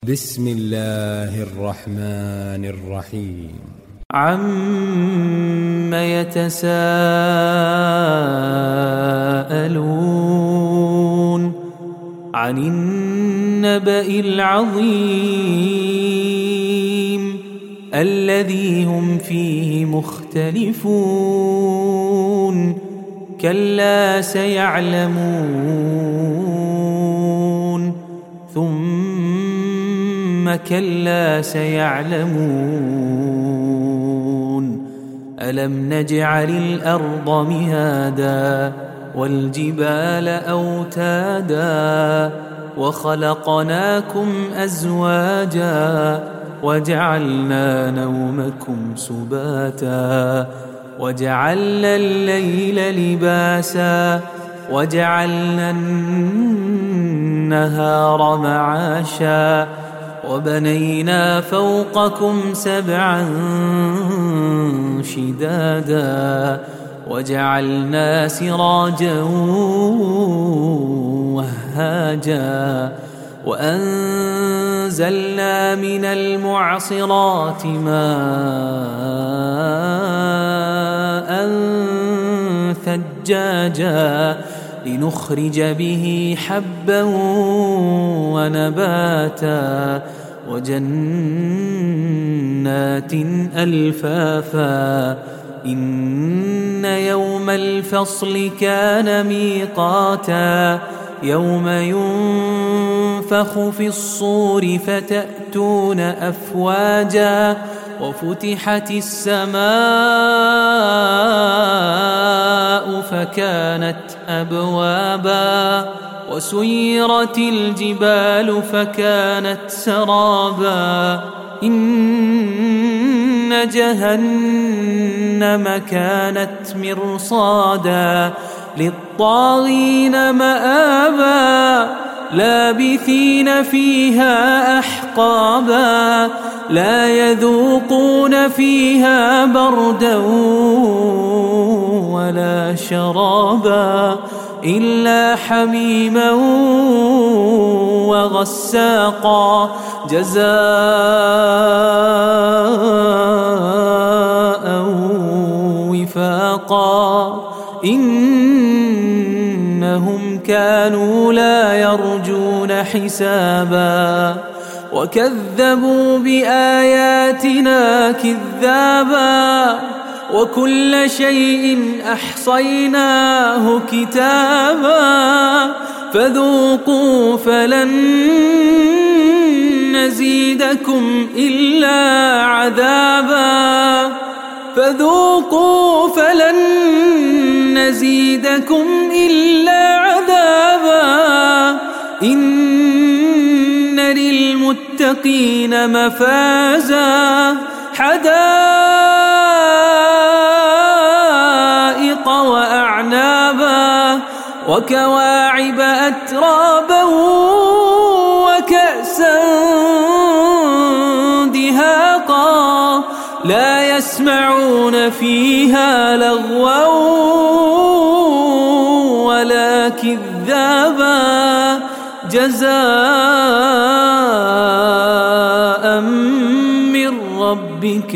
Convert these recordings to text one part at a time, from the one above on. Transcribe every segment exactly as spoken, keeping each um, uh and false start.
بسم الله الرحمن الرحيم. عَمَّ يتساءلون عن النبأ العظيم الذي هم فيه مختلفون كلا سيعلمون ثم كلا سيعلمون ألم نجعل الأرض مهادا والجبال أوتادا وخلقناكم أزواجا وجعلنا نومكم سباتا وجعلنا الليل لباسا وجعلنا النهار معاشا وبنينا فوقكم سبعا شدادا وجعلنا سراجا وهاجا وأنزلنا من المعصرات ماء ثجاجا لنخرج به حبا ونباتا وجنات ألفافا إن يوم الفصل كان ميقاتا يوم ينفخ في الصور فتأتون أفواجا وفتحت السماء فكانت أبوابا وسيرت الجبال فكانت سرابا إن جهنم كانت مرصادا للطاغين مآبا لابثين فيها أحقابا لا يذوقون فيها بردا ولا شرابا إلا حميما وغساقا جزاء وفاقا إنهم كانوا لا يرجون حسابا وكذبوا بآياتنا كذابا وكل شيء أحصيناه كتابا فذوقوا فلن نزيدكم إلا عذابا فذوقوا فلن نزيدكم إلا عذابا إن للمتقين مفازا حدائق وأعنابا وكواعب أترابا وكأسا دهاقا لا يسمعون فيها لغوا ولا كذابا جزاء من ربك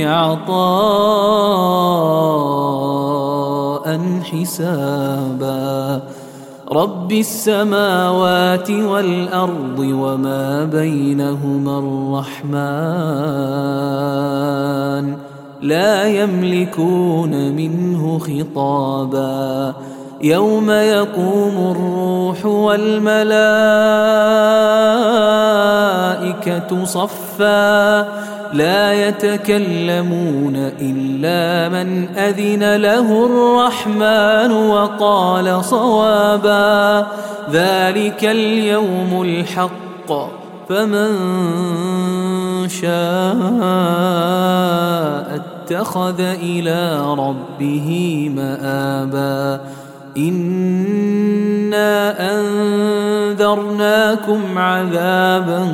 عطاء حسابا رب السماوات والأرض وما بينهما الرحمن لا يملكون منه خطابا يوم يقوم الروح والملائكة صفا لا يتكلمون إلا من أذن له الرحمن وقال صوابا ذلك اليوم الحق فمن شاء اتخذ إلى ربه مآبا إنا أنذرناكم عذابا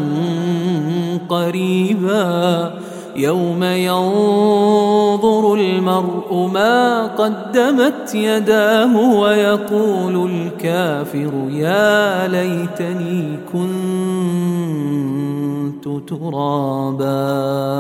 قريبا يوم ينظر المرء ما قدمت يداه ويقول الكافر يا ليتني كنت كنت ترابا